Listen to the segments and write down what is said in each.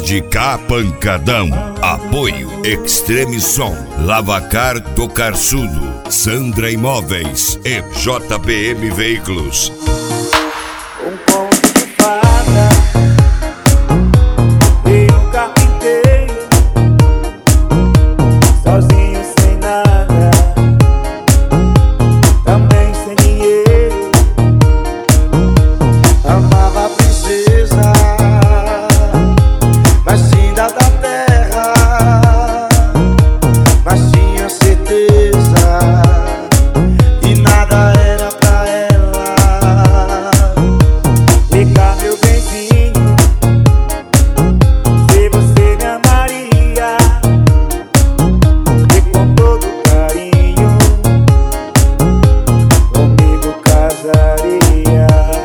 pode cá pancadão. Apoio Extreme Som, Lavacar Tocarçudo, Sandra Imóveis e JPM Veículos. Um conto de fada e um carpinteiro, sozinho sem nada, também sem dinheiro. Amava a princesa mais linda da terra, mas tinha certeza que nada era pra ela. Fica, meu benzinho, se você me amaria, e com todo carinho comigo casaria.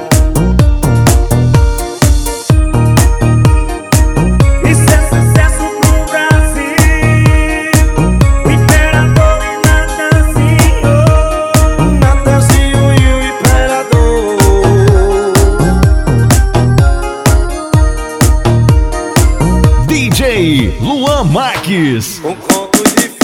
Isso é sucesso pro Brasil, o imperador e Natanzinho, Natanzinho e o imperador. DJ Luan Marques. Um conto de